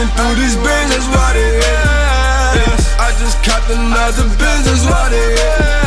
Running through these Benz, that's why they hate. I just copped another Benz, that's why they hate.